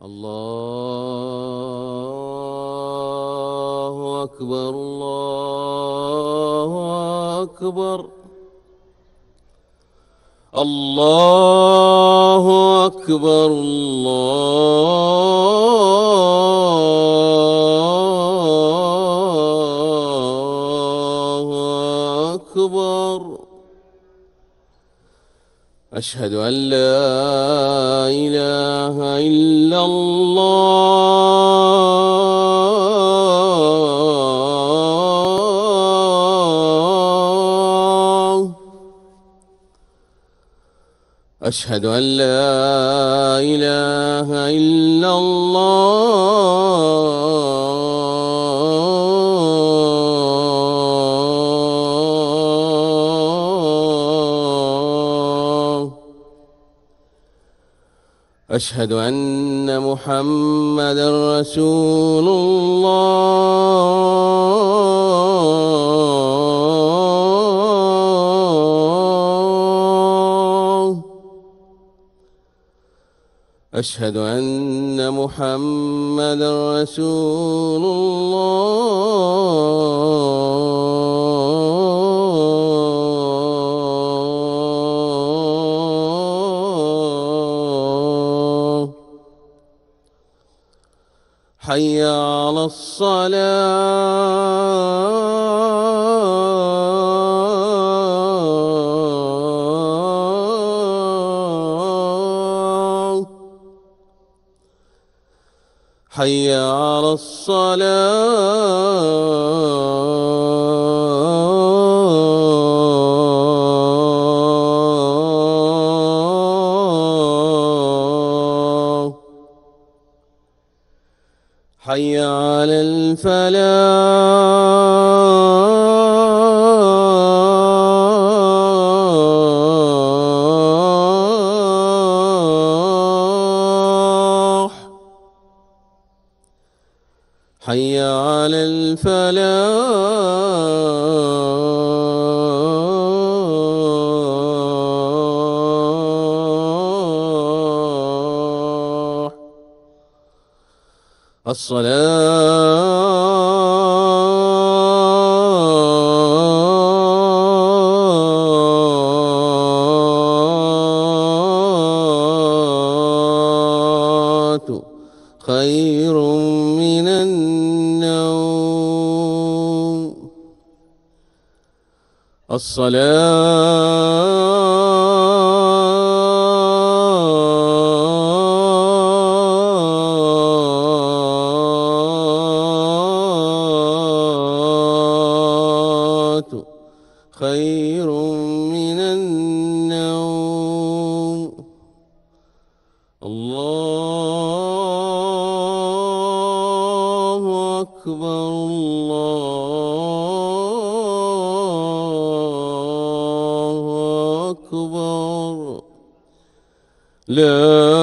الله أكبر الله أكبر الله أكبر الله أكبر. أشهد أن لا إله إلا الله. أشهد أن لا إله إلا الله. أشهد أن محمدًا رسول الله. أشهد أن محمدًا رسول الله. حي على الصلاة. حي على الصلاة. حي على الفلاح. حي على الفلاح. الصلاة خير من النوم. الصلاة خير من النوم. الله أكبر الله أكبر. لا